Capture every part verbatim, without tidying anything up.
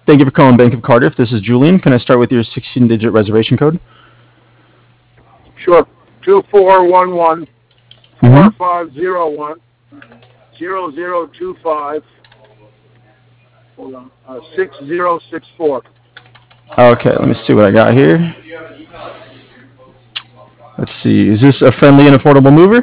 Thank you for calling Bank of Cardiff. This is Julian. Can I start with your sixteen-digit reservation code? Sure. Two four one one four Mm-hmm. five zero one zero zero two five. Hold on. Uh, six zero six four. Okay, let me see what I got here. Let's see. Is this a friendly and affordable mover?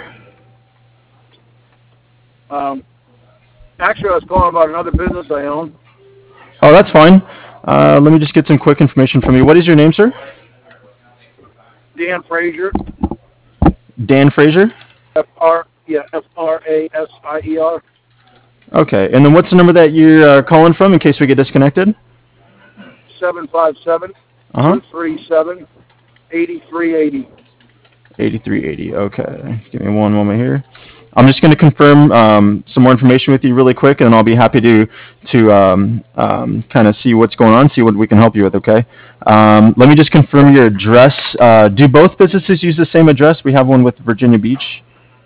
Um, actually, I was calling about another business I own. Oh, that's fine. Uh, let me just get some quick information from you. What is your name, sir? Dan Frazier. Dan Frazier? F R yeah F R A S I E R. Okay, and then what's the number that you're uh, calling from in case we get disconnected? Seven five seven Uh-huh. two three seven eighty three eighty. eighty-three eighty. Okay, give me one moment here. I'm just going to confirm um, some more information with you really quick, and I'll be happy to to um, um, kind of see what's going on, see what we can help you with. Okay. Um, let me just confirm your address. Uh, do both businesses use the same address? We have one with Virginia Beach.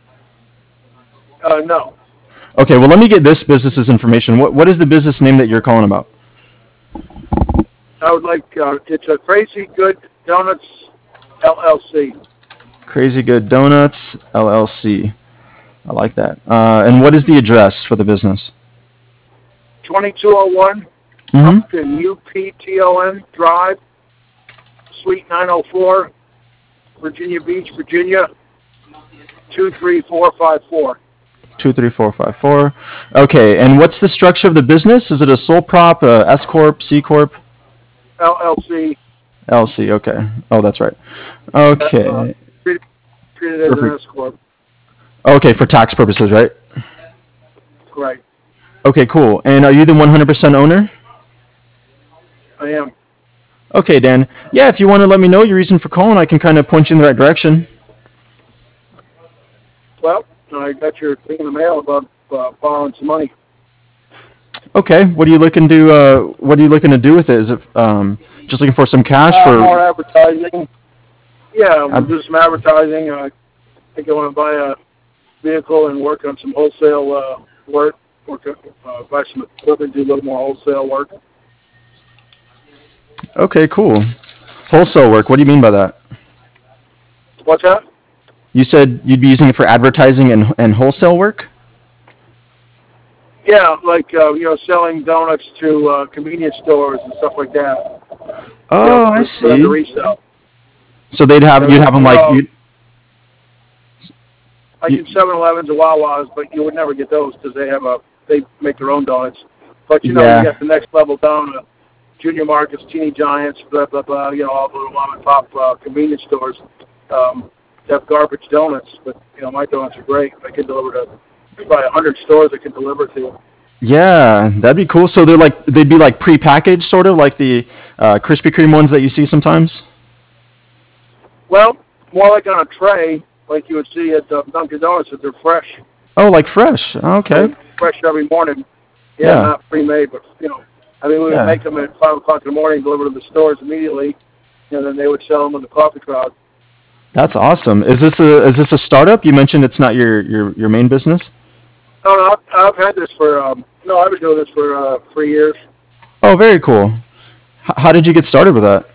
Uh, no. Okay. Well, let me get this business's information. What what is the business name that you're calling about? I would like, uh, it's a Crazy Good Donuts L L C. Crazy Good Donuts L L C. I like that. Uh, and what is the address for the business? twenty-two oh one Mm-hmm. Upton U P T O N Drive, Suite nine oh four, Virginia Beach, Virginia, two three four five four. Two three four five four. Okay. And what's the structure of the business? Is it a sole prop, a S corp, C corp? L L C. L C. Okay. Oh, that's right. Uh, Okay. treated, treated as an Perfect. S corp. Okay, for tax purposes, right? Right. Okay, cool. And are you the one hundred percent owner? I am. Okay, Dan. Yeah, if you want to let me know your reason for calling, I can kind of point you in the right direction. Well, I got your thing in the mail about uh, borrowing some money. Okay. What are you looking to uh, What are you looking to do with it? Is it um, just looking for some cash Uh, for? more advertising. Yeah, we'll Uh, do some advertising. Uh, I think I want to buy a vehicle and work on some wholesale uh, work. Work uh, buy some equipment, do a little more wholesale work. okay, cool. Wholesale work. What do you mean by that? What's that? You said you'd be using it for advertising and and wholesale work. Yeah, like uh, you know, selling donuts to uh, convenience stores and stuff like that. You know, Oh, I for, for them to see. resell. So they'd You have know, you'd have them you like know, you. like you in seven elevens and Wawa's, but you would never get those because they have a they make their own donuts. But you know, you yeah. got the next level down to Junior Markets, Teeny Giants, blah blah blah. You know, all the little mom and pop uh, convenience stores um, have garbage donuts, but you know, my donuts are great. I can deliver to there's probably a hundred stores I can deliver to. Yeah, that'd be cool. So they're like they'd be like prepackaged, sort of like the uh, Krispy Kreme ones that you see sometimes. Well, more like on a tray, like you would see at uh, Dunkin' Donuts, if they're fresh. Oh, like fresh. Okay. They're fresh every morning. Yeah, Yeah. not pre-made, but you know, I mean, we would Yeah. make them at five o'clock in the morning, deliver to the stores immediately, and then they would sell them in the coffee crowd. That's awesome. Is this a is this a startup? You mentioned it's not your your your main business. No, no, I've, I've had this for um, no, I've been doing this for uh, three years. Oh, very cool. H- how did you get started with that?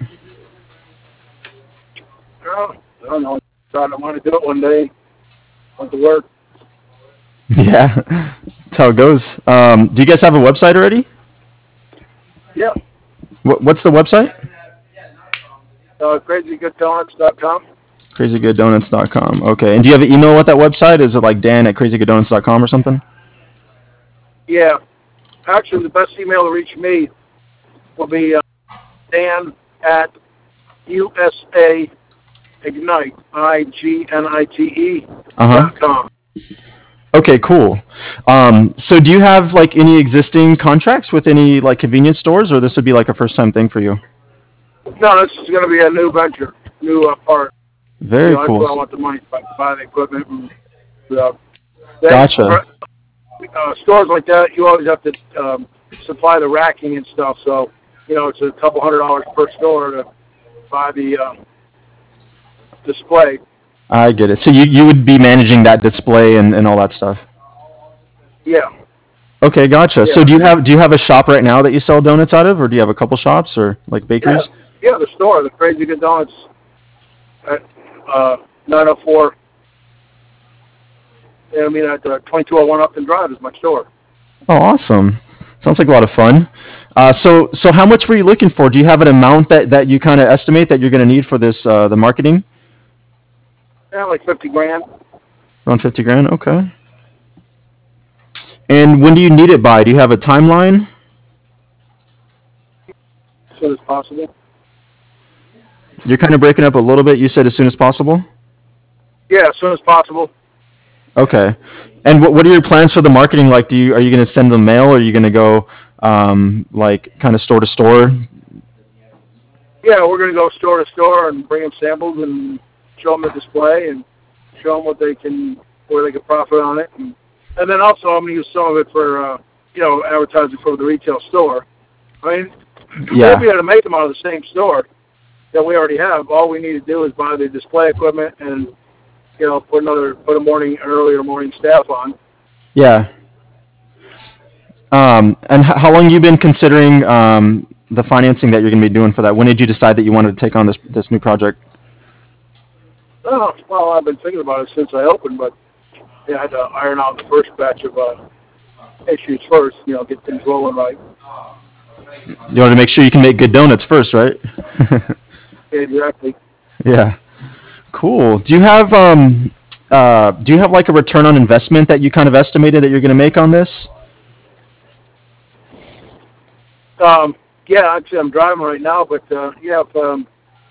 Oh, I don't know. I want to do it one day. Want to work? Yeah, that's how it goes. Um, do you guys have a website already? Yeah. What, what's the website? Uh, crazy good donuts dot com. crazy good donuts dot com. Okay. And do you have an email with that website? Is it like Dan at crazy good donuts dot com or something? Yeah. Actually, the best email to reach me will be uh, Dan at U S A Ignite, I G N I T E Uh huh. dot com. Okay, cool. Um, so do you have like any existing contracts with any like convenience stores, or this would be like a first time thing for you? No, this is going to be a new venture, new uh, part. You Very know, that's cool. where I want the money to buy the equipment. And, uh, they, Gotcha. uh, stores like that, you always have to um, supply the racking and stuff. So, you know, it's a couple hundred dollars per store to buy the uh, display. I get it. So you, you would be managing that display and, and all that stuff. Yeah. Okay, gotcha. So Yeah, do you have do you have a shop right now that you sell donuts out of, or do you have a couple shops or like yeah, bakeries? yeah. The store, the Crazy Good Donuts at uh, nine oh four. I mean, at uh, twenty-two oh one Upton Drive is my store. Oh, awesome. Sounds like a lot of fun. Uh, so so how much were you looking for? Do you have an amount that, that you kind of estimate that you're going to need for this uh, the marketing? Yeah, like fifty grand Around fifty grand. Okay. And when do you need it by? Do you have a timeline? as soon as possible. You're kind of breaking up a little bit. You said as soon as possible. Yeah, as soon as possible. Okay. And what what are your plans for the marketing? Like, do you are you going to send them mail, or are you going to go um, like kind of store to store? Yeah, we're gonna go store to store and bring them samples and show them the display and show them what they can, where they can profit on it, and, and then also I'm gonna use some of it for, uh, you know, advertising for the retail store. I mean, we'll Yeah. be able to make them out of the same store that we already have. All we need to do is buy the display equipment and, you know, put another, put a morning, earlier morning staff on. Yeah. Um, and h- how long you been considering um, the financing that you're going to be doing for that? When did you decide that you wanted to take on this this new project? Oh, well, I've been thinking about it since I opened, but yeah, I had to iron out the first batch of uh, issues first, you know, get things rolling right. You want to make sure you can make good donuts first, right? Exactly. Yeah. Cool. Do you have um, uh, do you have like a return on investment that you kind of estimated that you're going to make on this? Um, yeah, actually, I'm driving right now, but uh, yeah, if, um,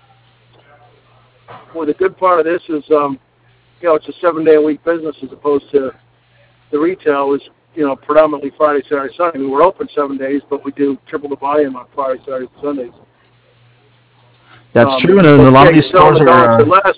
well, the good part of this is, um, you know, it's a seven-day-a-week business as opposed to the retail is, you know, predominantly Friday, Saturday, Sunday. I mean, we're open seven days, but we do triple the volume on Friday, Saturday, Sundays. That's Um, true, and a but lot yeah, of you're these selling stores the are. donuts Uh, at less.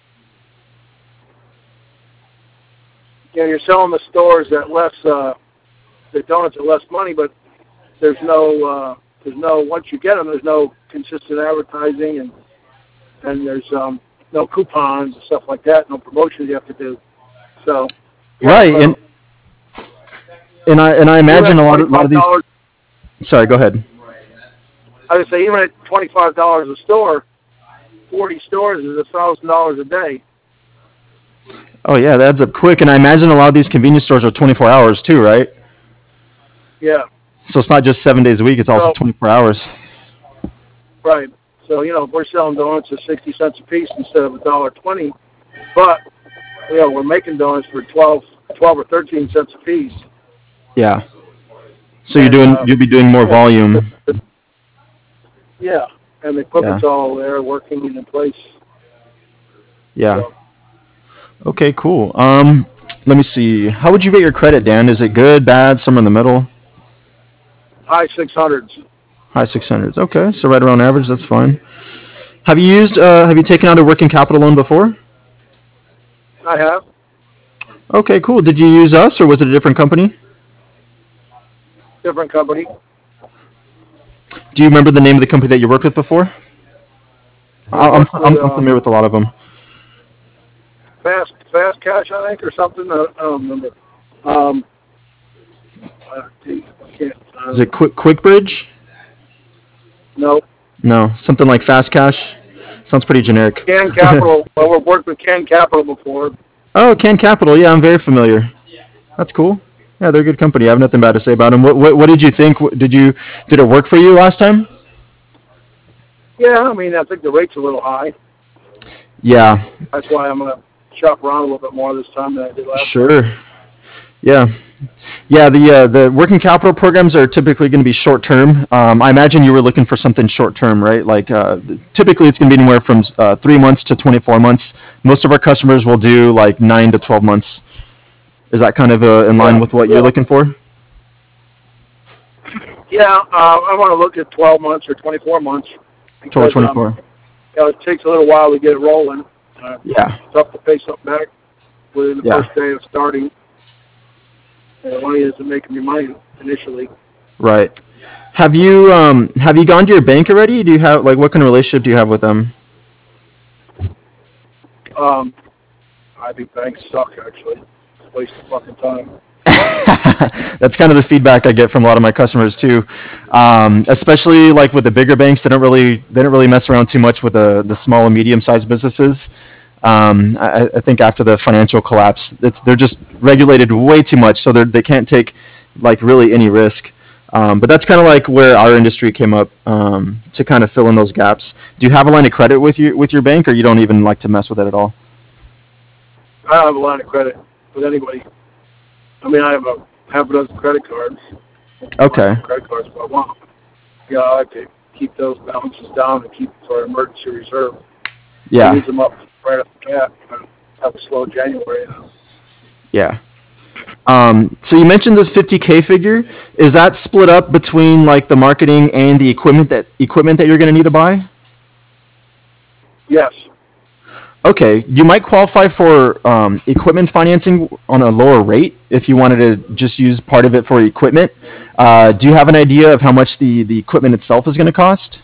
You know, you're selling the stores at less, uh, the donuts at less money, but there's no, uh, there's no, once you get them, there's no consistent advertising, and and there's um, no coupons and stuff like that, no promotions you have to do. So, yeah, right, uh, and and I and I even imagine at a lot of a lot of twenty-five these. dollars, Sorry, go ahead. I would say even at twenty-five dollars a store, forty stores is a thousand dollars a day. Oh yeah, that adds up quick, and I imagine a lot of these convenience stores are twenty-four hours too, right? Yeah. So it's not just seven days a week; it's also So twenty-four hours. right. So you know, we're selling donuts at sixty cents a piece instead of a dollar twenty, but you know, we're making donuts for twelve, twelve or thirteen cents a piece, Yeah. So you're and doing uh, you'll be doing more yeah, the, volume. the, yeah, and the Yeah. equipment's all there working in place. Yeah. So Okay, cool. Um, let me see. How would you rate your credit, Dan? Is it good, bad, somewhere in the middle? high six hundreds. High six hundreds. Okay, so right around average. That's fine. Have you used? Uh, have you taken out a working capital loan before? I have Okay, cool. Did you use us, or was it a different company? different company. Do you remember the name of the company that you worked with before? I I- I'm worked with I'm, I'm um, familiar with a lot of them. Fast Fast Cash, I think, or something. I, I don't remember. Um, uh, gee, I can't. Is Uh, it Quick QuickBridge? no. No, something like Fast Cash. Sounds pretty generic. Can Capital. Well, we've worked with Can Capital before. Oh, Can Capital. Yeah, I'm very familiar. That's cool. Yeah, they're a good company. I have nothing bad to say about them. What what, what did you think? What- Did you did it work for you last time? Yeah, I mean, I think the rate's a little high. Yeah, That's why I'm gonna shop around a little bit more this time than I did last time. sure. Yeah, yeah. The uh, the working capital programs are typically going to be short term. Um, I imagine you were looking for something short term, right? Like uh, typically it's going to be anywhere from uh, three months to twenty-four months. Most of our customers will do like nine to twelve months. Is that kind of uh, in line Yeah, with what you're yeah, looking for? yeah. Uh, I want to look at twelve months or twenty-four months Total because um, twenty-four. you know, it takes a little while to get it rolling. Uh, Yeah, it's tough to pay something back within the yeah, first day of starting. And the money isn't making me money initially. right. Have you um have you gone to your bank already? Do you have like what kind of relationship do you have with them? Um, I think banks suck, actually. It's a waste of fucking time. That's kind of the feedback I get from a lot of my customers too. Um, especially like with the bigger banks, they don't really they don't really mess around too much with the the small and medium sized businesses. Um, I, I think after the financial collapse, it's they're just regulated way too much, so they they can't take like really any risk. Um, but that's kind of like where our industry came up um, to kind of fill in those gaps. Do you have a line of credit with you with your bank, or you don't even like to mess with it at all? I don't have a line of credit with anybody. I mean, I have a half a dozen credit cards. Okay. Credit cards if I want. Yeah, I like to keep those balances down and keep for emergency reserve. I Yeah. use them up right off the bat. I have a slow January. Yeah. Um, so you mentioned this fifty k figure. Is that split up between like the marketing and the equipment that equipment that you're going to need to buy? Yes. Okay, you might qualify for um, equipment financing on a lower rate if you wanted to just use part of it for equipment. Uh, do you have an idea of how much the, the equipment itself is going to cost?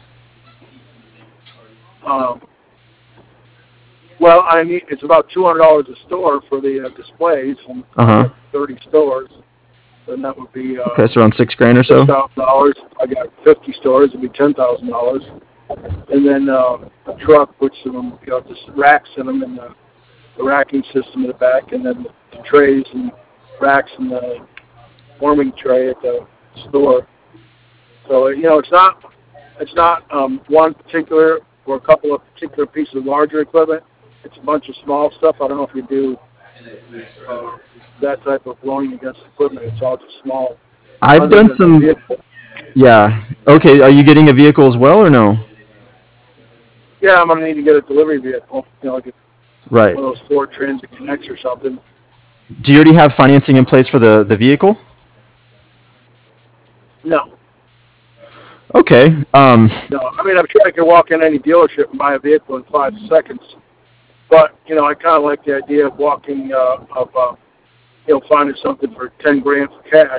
Um, well, I need it's about two hundred dollars a store for the uh, displays, and Uh I huh. have thirty stores. Then that would be uh, Okay, so around six grand or six so. thousand dollars. I got fifty stores. It'd be ten thousand dollars. And then uh, a truck, which um, you know, just racks in them, and the, the racking system in the back, and then the trays and racks in the warming tray at the store. So you know, it's not it's not um, one particular or a couple of particular pieces of larger equipment. It's a bunch of small stuff. I don't know if you do uh, that type of loaning against equipment. It's all just small, I've other done than the some. vehicle. Yeah. Okay, are you getting a vehicle as well or no? Yeah, I'm gonna need to get a delivery vehicle. You know, like Right. one of those Ford Transit Connects or something. Do you already have financing in place for the, the vehicle? No, Okay. Um, no. I mean, I'm sure I could walk in any dealership and buy a vehicle in five seconds. But you know, I kind of like the idea of walking, uh, of uh, you know, finding something for ten grand for cash,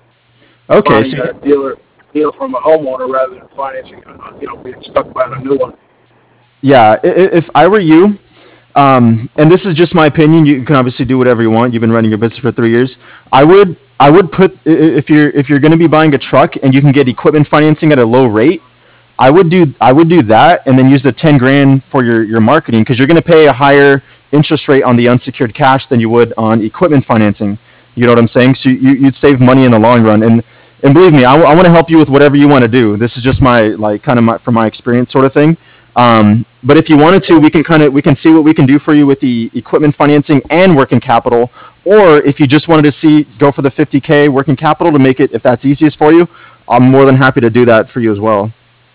okay. finding So a dealer deal from a homeowner rather than financing, uh, you know, being stuck buying a new one. yeah, i- i- if I were you, um, and this is just my opinion, you can obviously do whatever you want. You've been running your business for three years. I would, I would put i- i- if you're if you're going to be buying a truck and you can get equipment financing at a low rate, I would do I would do that and then use the ten grand for your your marketing because you're going to pay a higher interest rate on the unsecured cash than you would on equipment financing. You know what I'm saying? So you, you'd save money in the long run. And and believe me, I, want to help you with whatever you want to do. This is just my like kind of my from my experience sort of thing. Um, but if you wanted to, we can kind of we can see what we can do for you with the equipment financing and working capital. Or if you just wanted to see go for the fifty k working capital to make it if that's easiest for you, I'm more than happy to do that for you as well.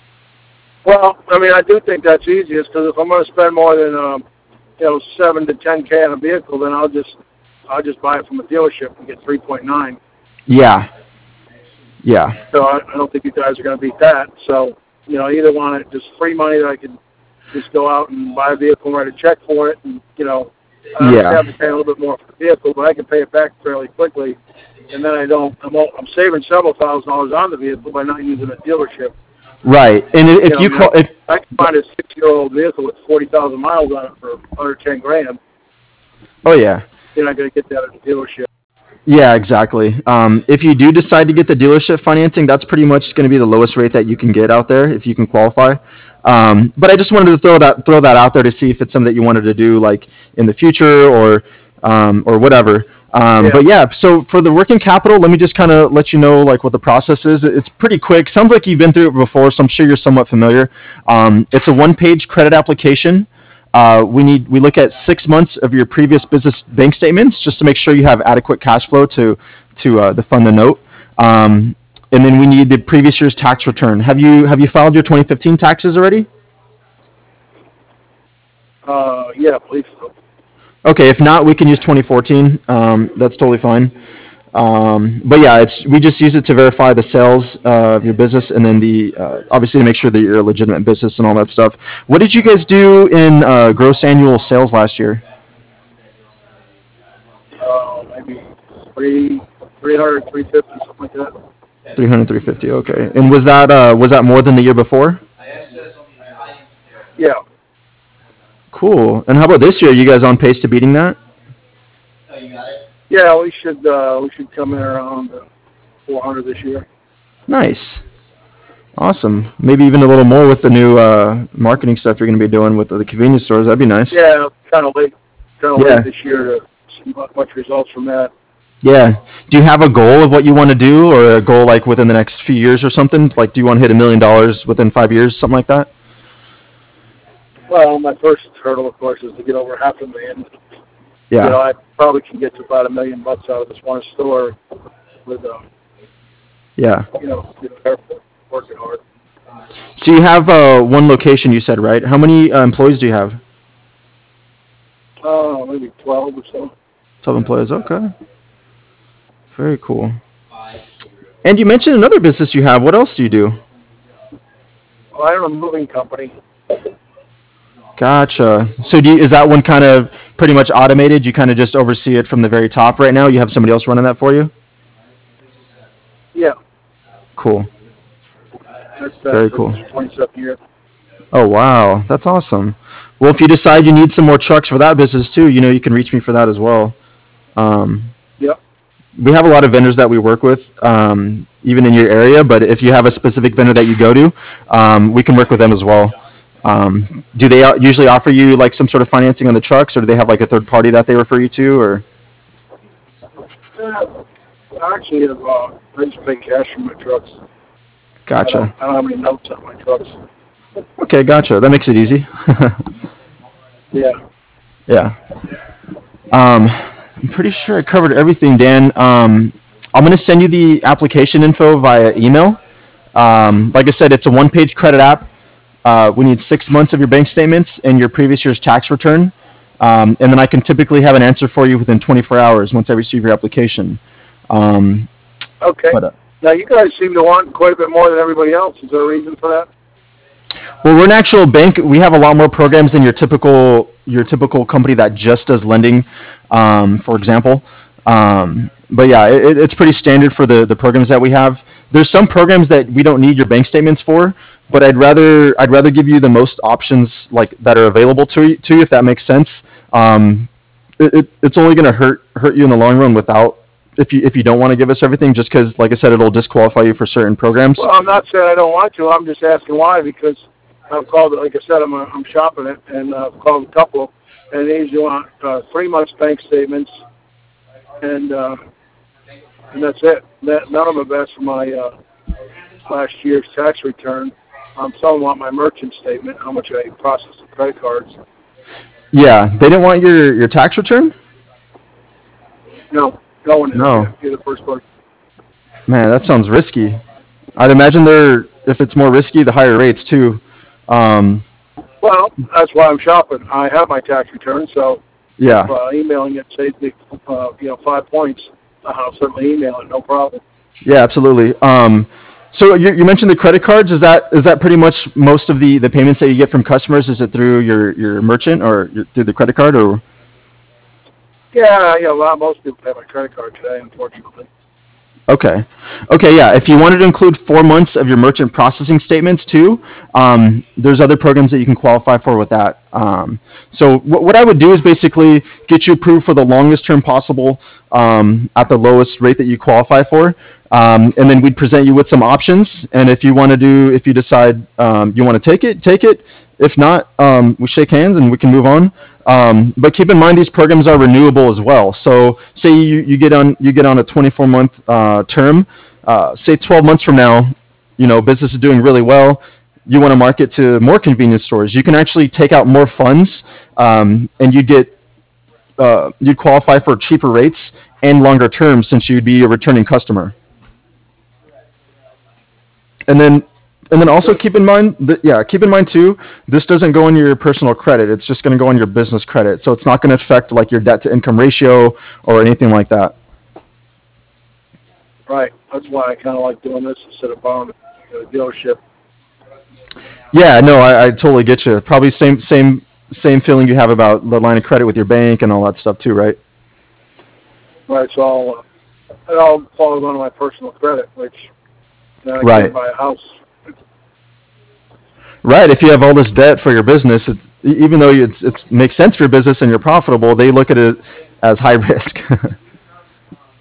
Well, I mean, I do think that's easiest because if I'm going to spend more than um, you know seven to ten k on a vehicle, then I'll just I'll just buy it from a dealership and get three point nine. Yeah, yeah, So I, I don't think you guys are going to beat that. So you know, either want it just free money that I can just go out and buy a vehicle and write a check for it, and you know, I yeah. have to pay a little bit more for the vehicle, but I can pay it back fairly quickly, and then I don't. I'm, all, I'm saving several thousand dollars on the vehicle by not using a dealership. Right. And You if know, I you mean, I, call if I can find a six-year-old vehicle with forty thousand miles on it for under ten grand. oh yeah. You're not going to get that at a dealership. Yeah, exactly. Um, if you do decide to get the dealership financing, that's pretty much going to be the lowest rate that you can get out there if you can qualify. Um, but I just wanted to throw that throw that out there to see if it's something that you wanted to do like in the future or um, or whatever. Um, Yeah. but yeah, so for the working capital, let me just kind of let you know like what the process is. It's pretty quick. Sounds like you've been through it before, so I'm sure you're somewhat familiar. Um, it's a one-page credit application. Uh, we need we look at six months of your previous business bank statements just to make sure you have adequate cash flow to to uh, to fund the note. Um, and then we need the previous year's tax return. Have you have you filed your twenty fifteen taxes already? Uh, yeah, please. Okay, if not, we can use twenty fourteen. Um, that's totally fine. Um, but yeah, it's we just use it to verify the sales uh, of your business, and then the uh, obviously to make sure that you're a legitimate business and all that stuff. What did you guys do in uh, gross annual sales last year? Uh, maybe three, three hundred, three fifty, something like that. Three hundred, three fifty. Okay, and was that uh, was that more than the year before? Yeah. Cool. And how about this year? You guys on pace to beating that? Yeah, we should uh, we should come in around uh, four hundred this year. Nice. Awesome. Maybe even a little more with the new uh, marketing stuff you're going to be doing with the convenience stores. That'd be nice. Yeah, kind of late, kind of Yeah. late this year to see mu- much results from that. Yeah. Do you have a goal of what you want to do, or a goal like within the next few years or something? Like, do you want to hit a million dollars within five years, something like that? Well, my first hurdle, of course, is to get over half a million. Yeah. You know, I probably can get to about a million bucks out of this one store with, uh, Yeah. you know, being careful, working hard. So you have uh, one location, you said, right? How many uh, employees do you have? Uh, maybe twelve or so. twelve employees. Okay. Very cool. And you mentioned another business you have. What else do you do? Well, I own a moving company. Gotcha. So do you, is that one kind of pretty much automated? You kind of just oversee it from the very top right now? You have somebody else running that for you? Yeah, Cool. that's uh, Very for cool. twenty-seven years. Oh, wow. That's awesome. Well, if you decide you need some more trucks for that business too, you know, you can reach me for that as well. Um, Yep. we have a lot of vendors that we work with, um, even in your area, but if you have a specific vendor that you go to, um, we can work with them as well. Um, do they uh, usually offer you like some sort of financing on the trucks, or do they have like a third party that they refer you to, or? Uh, actually, uh, I just pay cash for my trucks. I Gotcha. don't, I don't have any notes on my trucks. Okay, gotcha. That makes it easy. Yeah. Yeah. Um, I'm pretty sure I covered everything, Dan. Um, I'm going to send you the application info via email. Um, like I said, it's a one-page credit app. Uh, we need six months of your bank statements and your previous year's tax return. Um, and then I can typically have an answer for you within twenty-four hours once I receive your application. Um, Okay. but, uh, Now, you guys seem to want quite a bit more than everybody else. Is there a reason for that? Well, we're an actual bank. We have a lot more programs than your typical your typical company that just does lending, um, for example. Um, but yeah, it, it's pretty standard for the, the programs that we have. There's some programs that we don't need your bank statements for, but I'd rather I'd rather give you the most options like that are available to you, to you if that makes sense. Um, it, it, it's only going to hurt hurt you in the long run without if you if you don't want to give us everything, just because, like I said, it'll disqualify you for certain programs. Well, I'm not saying I don't want to. I'm just asking why, because I've called it, like I said, I'm, uh, I'm shopping it, and uh, I've called a couple, and they usually want uh, three months bank statements, and uh, and that's it. That, none of them have asked for my uh, last year's tax return. Um, some of them want my merchant statement, how much I processed the credit cards. Yeah, they didn't want your your tax return. No, no one has. No. You're the first one. Man, that sounds risky. I'd imagine they're if it's more risky, the higher rates too. Um, Well, that's why I'm shopping. I have my tax return, so yeah, if, uh, emailing it saves me, uh, you know, five points. I'll certainly email it, no problem. yeah, absolutely. Um, so you, you mentioned the credit cards. Is that is that pretty much most of the, the payments that you get from customers? Is it through your, your merchant or your, through the credit card or? Yeah, yeah. Well, most people pay my credit card today, unfortunately. Okay. Okay, yeah. If you wanted to include four months of your merchant processing statements too, um, there's other programs that you can qualify for with that. Um, so what, what I would do is basically get you approved for the longest term possible um, at the lowest rate that you qualify for. Um, and then we'd present you with some options. And if you want to do, if you decide um, you want to take it, take it. If not, um, we shake hands and we can move on. Um, but keep in mind these programs are renewable as well. So say you, you get on you get on a twenty-four month uh, term. Uh, say twelve months from now, you know business is doing really well. You want to market to more convenience stores. You can actually take out more funds, um, and you get uh, you'd qualify for cheaper rates and longer terms since you'd be a returning customer. And then and then also keep in mind that yeah, keep in mind too, this doesn't go on your personal credit. It's just going to go on your business credit. So it's not going to affect like your debt to income ratio or anything like that. Right. That's why I kind of like doing this instead of borrowing a dealership. Yeah, no, I, I totally get you. Probably same same same feeling you have about the line of credit with your bank and all that stuff too, right? Right. So I'll, uh, it all falls under my personal credit, which then I Right. can't buy a house. Right. If you have all this debt for your business, it's, e- even though it's it makes sense for your business and you're profitable, they look at it as high risk.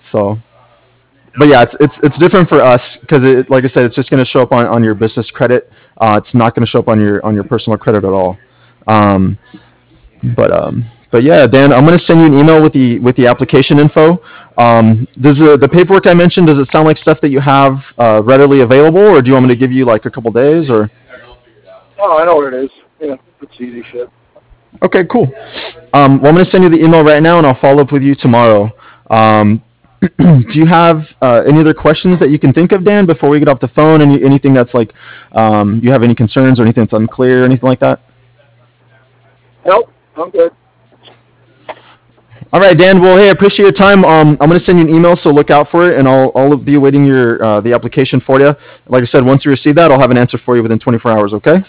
So, but yeah, it's it's it's different for us because it, like I said, it's just going to show up on, on your business credit. Uh, it's not going to show up on your on your personal credit at all. Um, but um, but yeah, Dan, I'm going to send you an email with the with the application info. Um, does the, the paperwork I mentioned, does it sound like stuff that you have uh, readily available, or do you want me to give you like a couple days? Or Oh, I know where it is. Yeah, it's easy shit. okay, cool. Um, well, I'm going to send you the email right now, and I'll follow up with you tomorrow. Um, do you have uh, any other questions that you can think of, Dan, before we get off the phone? Any anything that's like um, you have any concerns or anything that's unclear, or anything like that? Nope, I'm good. All right, Dan. Well, hey, I appreciate your time. Um, I'm going to send you an email, so look out for it, and I'll I'll be awaiting your uh, the application for you. Like I said, once you receive that, I'll have an answer for you within twenty-four hours. Okay.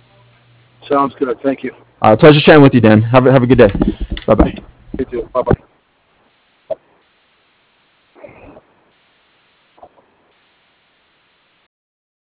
Sounds good. Thank you. Uh, pleasure chatting with you, Dan. Have a have a good day. Bye bye. You too. Bye bye.